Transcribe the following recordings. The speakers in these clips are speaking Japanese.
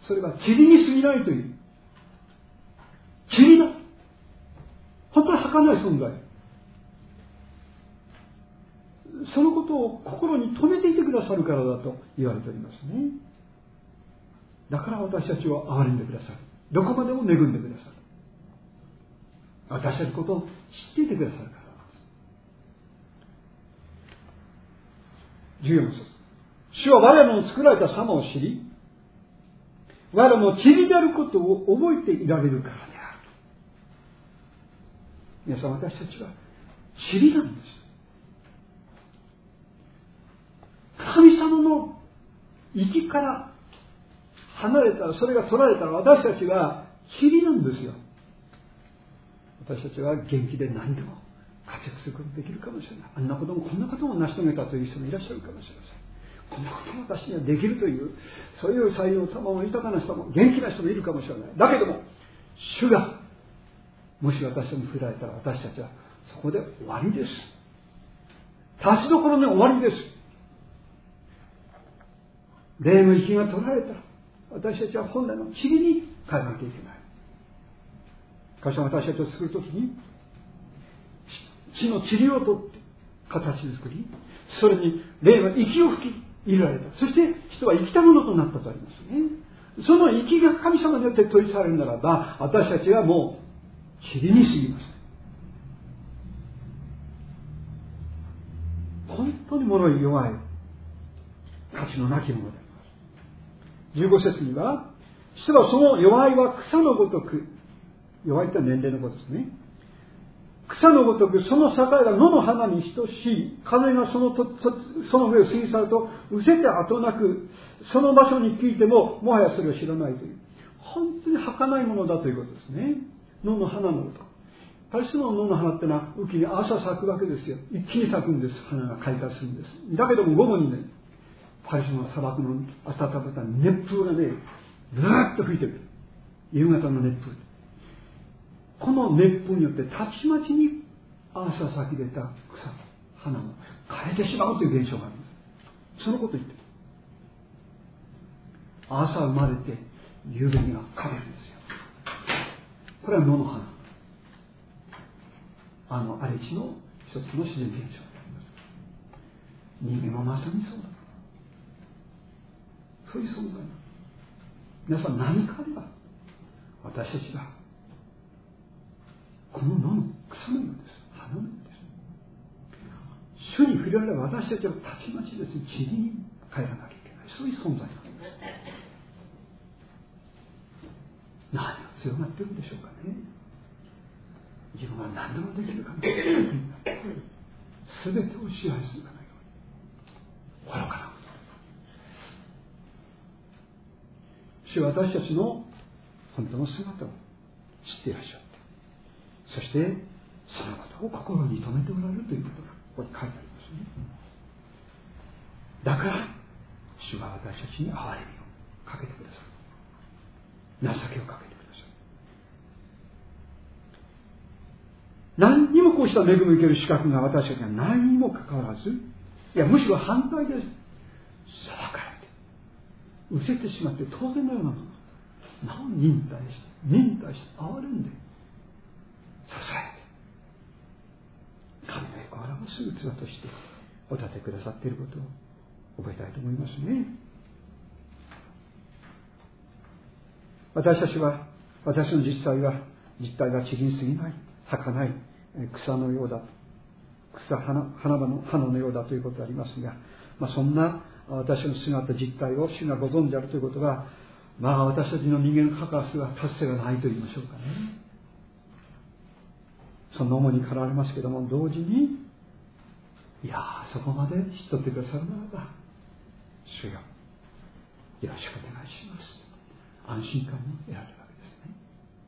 それは塵に過ぎないという。塵だ。本当に儚い存在。そのことを心に留めていてくださるからだと言われておりますね。だから私たちを憐れんでくださる。どこまでも恵んでくださる。私たちのことを知っていてくださるからです。14節。主は我らの作られた様を知り、我らの塵であることを覚えていられるからである。皆さん、私たちは塵なんです。神様の息から離れたら、それが取られたら、私たちは塵なんですよ。私たちは元気で何でも活躍することができるかもしれない。あんなこともこんなことも成し遂げたという人もいらっしゃるかもしれません。こんなことも私にはできるという、そういう才能様も豊かな人も元気な人もいるかもしれない。だけども、主がもし私に振られたら、私たちはそこで終わりです。立ちどころで終わりです。霊の息が取られたら、私たちは本来の塵に変えなきゃいけない。神様は私たちを作るときに、地の塵を取って形作り、それに霊の息を吹き入れられた。そして人は生きたものとなったとありますね。その息が神様によって取り去られるならば、私たちはもう塵に過ぎます。本当に脆い弱い価値のなきものであります。15節には、人はその弱いは草のごとく、弱いとは年齢のことですね。草のごとくその境が野の花に等しい。風がその上を過ぎ去ると失せて後なく、その場所に聞いてももはやそれを知らないという、本当に儚いものだということですね。野の花のごとく。パレスチナの野の花ってのは雨季に朝咲くわけですよ。一気に咲くんです。花が開花するんです。だけども午後にね、パレスチナの砂漠の暖かさに熱風がね、ブーッと吹いてくる。夕方の熱風。この熱風によってたちまちに朝咲き出た草、花も枯れてしまうという現象があるんです。そのことを言ってる。朝生まれて夕べには枯れるんですよ。これは野の花。荒れ地の一つの自然現象であります。人間もまさにそうだ。そういう存在だ。皆さん、何かあれば私たちはこの野の草のようです。花のようです。主に触れられれば私たちはたちまちですね、塵に帰らなきゃいけない。そういう存在なんです。何が強がっているんでしょうかね。自分は何でもできるかもしれない。すべてを支配するかのように。愚かなこと。主は私たちの本当の姿を知っていらっしゃる。そしてそのことを心に留めておられるということがここに書いてありますね。だから主は私たちに憐れみをかけてくださる。情けをかけてくださる。何にもこうした恵みを受ける資格が私たちがないにもかかわらず、いやむしろ反対です。裁かれて失せてしまって当然のようなもの、なお忍耐して憐れんで支えて神の栄光を表す器としてお立てくださっていることを覚えたいと思いますね。私たちは、私の実態は塵に過ぎない、儚い草のようだ、花のようだということでありますが、そんな私の姿実態を主がご存知であるということは、私たちの人間の関わりは達成がないと言いましょうかね。その重にからわれますけども、同時にそこまで知っとってくださるならば、主よよろしくお願いします。安心感も得られるわけですね。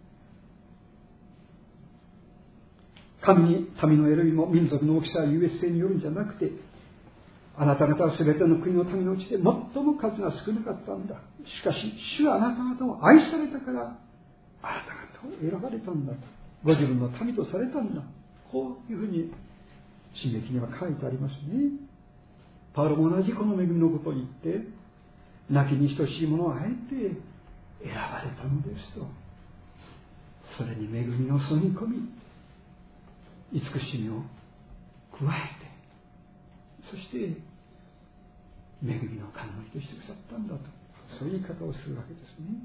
民の選びも民族の大きさや優越性によるんじゃなくて、あなた方は全ての国の民のうちで最も数が少なかったんだ。しかし主はあなた方を愛されたからあなた方を選ばれたんだと、ご自分の民とされたんだ、こういうふうに新約には書いてありますね。パウロも同じこの恵みのことを言って、亡きに等しいものをあえて選ばれたのですと、それに恵みを注ぎ込み、慈しみを加えて、そして恵みの冠としてくださったんだと、そういう言い方をするわけですね。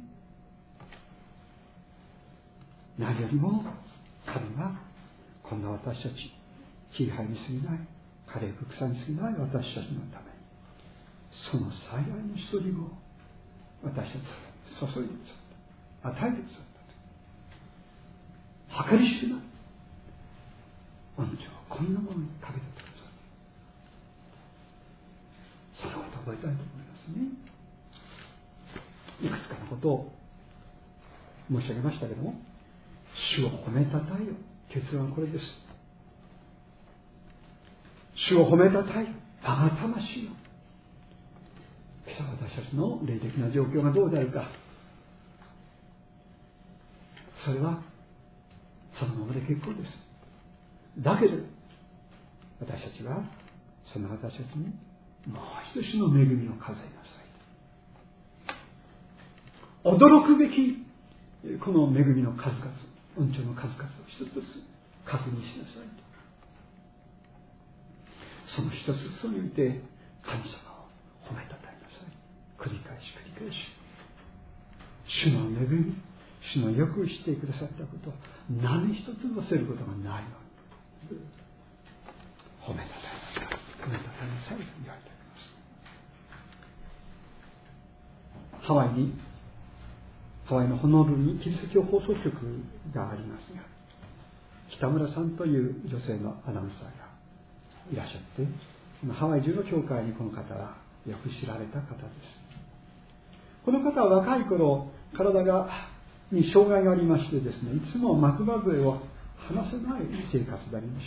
何よりも神がこんな私たち、気配に過ぎない、枯れ草に過ぎない私たちのために、その最愛の一人を私たちに注いでくださった、与えてくださったと。計り知れない。あの女はこんなものにかけてくださった。そのことを覚えたいと思いますね。いくつかのことを申し上げましたけども、主を褒めたたえよ。結論はこれです。主を褒めたたえよ。我が魂よ。今朝私たちの霊的な状況がどうであるか、それはそのままで結構です。だけど私たちはその私たちにもう一つの恵みを数えなさい。驚くべきこの恵みの数々、恩寵の数々を一つずつ確認しなさいと。その一つずつにおいて神様を褒めたたえなさい。繰り返し繰り返し、主の恵み、主のよくしてくださったことを何一つ忘れることがないのに褒めたたえなさい、褒めたたえなさいと言われております。ハワイのホノルルにキリスト教放送局がありますが、北村さんという女性のアナウンサーがいらっしゃって、ハワイ中の教会にこの方はよく知られた方です。この方は若い頃、体に障害がありましてですね、いつも松葉杖を離せない生活でありました。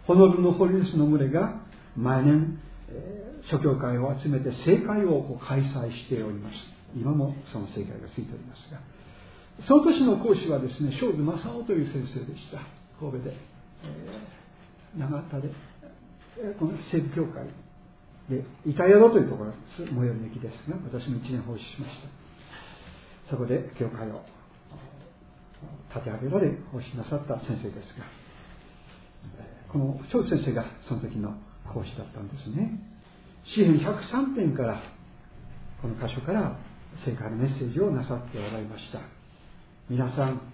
ホノルルのホリネスの群れが毎年、諸教会を集めて聖会を開催しております。今もその聖会がついておりますが、その年の講師はですね、庄司正夫という先生でした。神戸で、長田で、この西部教会で板宿というところです。最寄りの駅ですが、私も1年奉仕しました。そこで教会を立て上げられ奉仕なさった先生ですが、この庄司先生がその時の講師だったんですね。詩編103編からこの箇所から聖会のメッセージをなさっておられました。皆さん、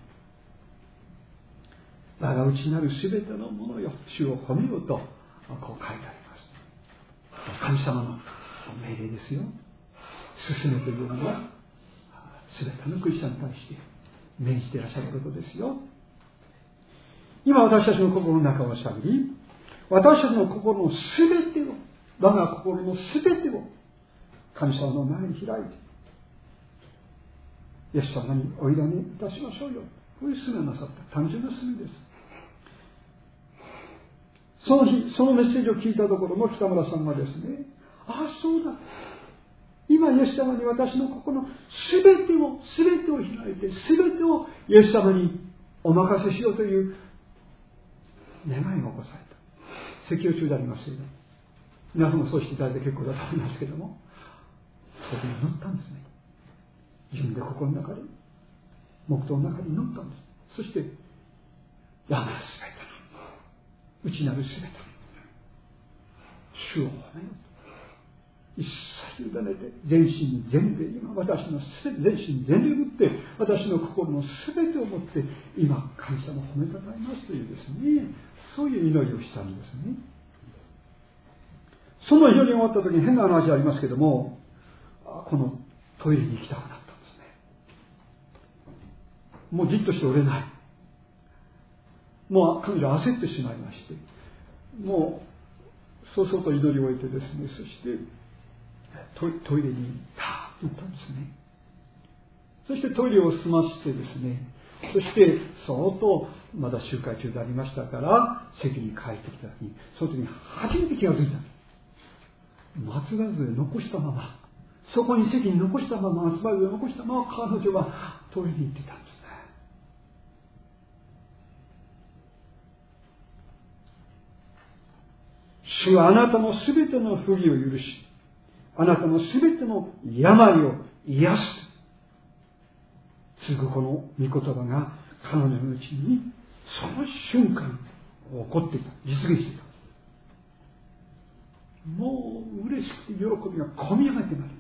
我が内なるすべてのものよ、主を褒めようとこう書いてあります。神様の命令ですよ。進めというのはすべてのクリスチャンに対して命じていらっしゃることですよ。今私たちの心の中を探り、私たちの心のすべてを、我が心のすべてを神様の前に開いて、イエス様にお委ねいたしましょうよ。こういう勧めをなさった単純な勧めです。その日、そのメッセージを聞いたところの北村さんはですね、ああそうだ、今イエス様に私の心のすべてを開いて、すべてをイエス様にお任せしようという願いが起こされた。説教中でありますけれども、皆さんもそうしていただいて結構だと思いますけれども、そこに祈ったんですね。自分で心の中で、黙祷の中に祈ったんです。そして我がすべての内なるすべての主を褒めようと一切委ねて、全身全霊、今私の全身全霊をもって私の心のすべてをもって今神様を褒めたたえますというですね、そういう祈りをしたんですね。その祈りが終わった時に変な話ありますけども、このトイレに行きたくなったんですね。もうじっとしておれない。もう彼女は焦ってしまいまして、もうそうそうと祈りを終えてですね、そしてトイレにターッと行ったんですね。そしてトイレを済ましてですね、そしてそっとまだ集会中でありましたから席に帰ってきた時に、その時に初めて気がついた。松葉杖残したまま、そこに席に残したまま、松葉杖残したまま彼女はトイレに行ってたんですね。主はあなたのすべての不義を許し、あなたのすべての病を癒す。 すぐこの御言葉が彼女のうちにその瞬間起こっていた、実現していた。もう嬉しくて喜びがこみ上げてまいります。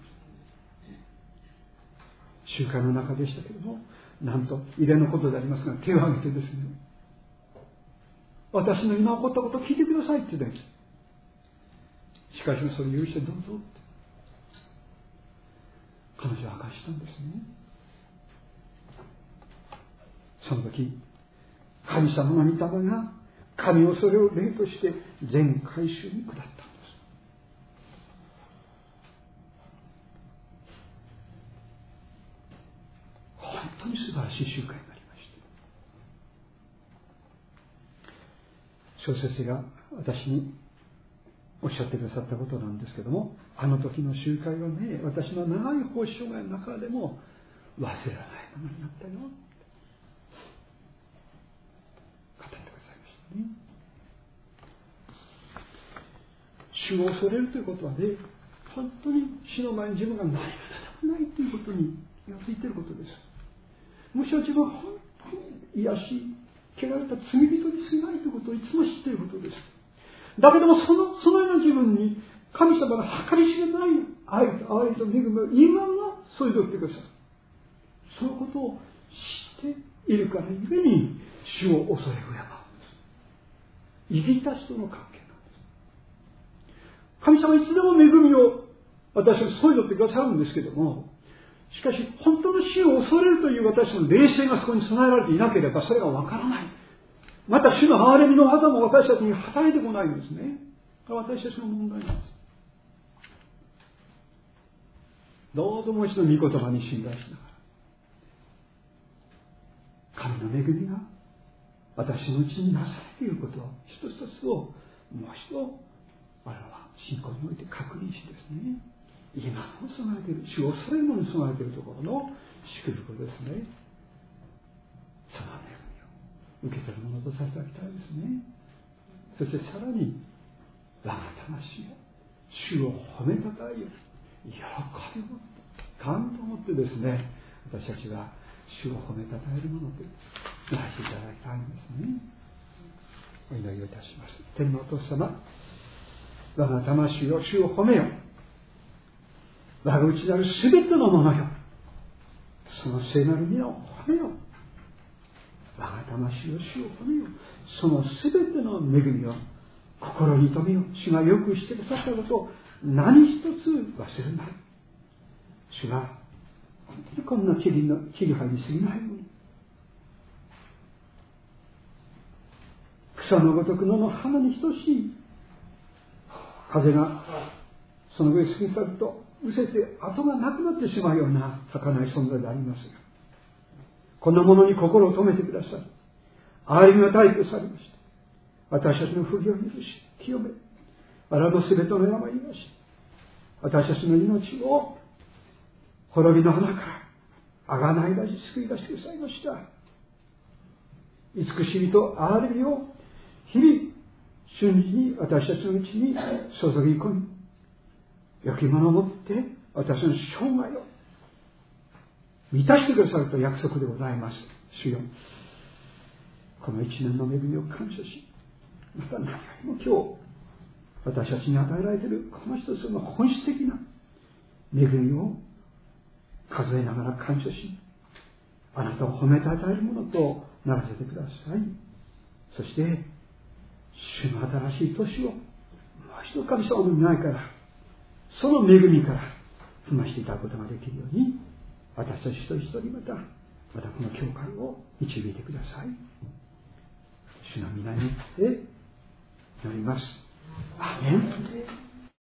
集会の中でしたけれども、なんと異例のことでありますが、手を挙げてですね、私の今起こったことを聞いてくださいって言うんです。しかしそれを許してどうぞって。彼女は明かしたんですね。その時、神様の御霊が神をそれを霊として全回収に下ったんです。本当に素晴らしい集会になりました。小説が私におっしゃってくださったことなんですけども、あの時の集会はね、私の長い奉仕生涯の中でも忘れられないものになったよ。語ってくださいましたね。主を恐れるということはね、本当に死の前に自分が何もないということに気がついていることです。むしろ自分は本当に癒し、汚れた罪人に過ぎないということをいつも知っていることです。だけどもそのような自分に神様が計り知れない愛と愛と恵みを今も注いでおいてください。そのことを知っているからゆえに主を恐れ敬うんです。生きた人の関係なんです。神様はいつでも恵みを私は注いでおいてくださるんですけども、しかし本当の主を恐れるという私の霊性がそこに備えられていなければそれがわからない。また主の憐れみの技も私たちに働いてこないんですね。私たちの問題です。どうぞもう一度御言葉に信頼しながら、神の恵みが私のうちになされていることを一つ一つをもう一度我々は信仰において確認してですね、今も備えている、主を恐れるのに備えているところの祝福ですね。その恵みを受け取るものとさせていただきたいですね。そしてさらに我が魂を主を褒めたたえよ、喜びを持って感動を持ってですね、私たちは主を褒めたたえるものとならせていただきたいんですね。お祈りをいたします。天のお父様、我が魂を主を褒めよ、我が内なるすべてのものよ、その聖なる皆を褒めよ、我が魂を主を褒めよ、そのすべての恵みを心に留めよ。主がよくしてくださったことを何一つ忘れない。主が本当にこんな切り葉に過ぎないもの、草のごとく野の花に等しい。風がその上過ぎ去ると失せて跡がなくなってしまうような儚い存在でありますが、こんなものに心を留めてください。憐れみが大挙されました。私たちの不義を許し清め、あらのすべての病を癒し、私たちの命を滅びの花から贖い出し救い出してくださいました。慈しみと憐れみを日々瞬時に私たちのうちに注ぎ込み、良きものを持って私の生涯を満たしてくださると約束でございます。主よ、この一年の恵みを感謝し、また何よりも今日私たちに与えられているこの一つの本質的な恵みを数えながら感謝し、あなたを褒めたたえるものとならせてください。そして主の新しい年をもう一度神様の御前からその恵みから踏ましていただくことができるように、私たち一人一人またこの教会を導いてください。主の皆によって祈ります。アーメン。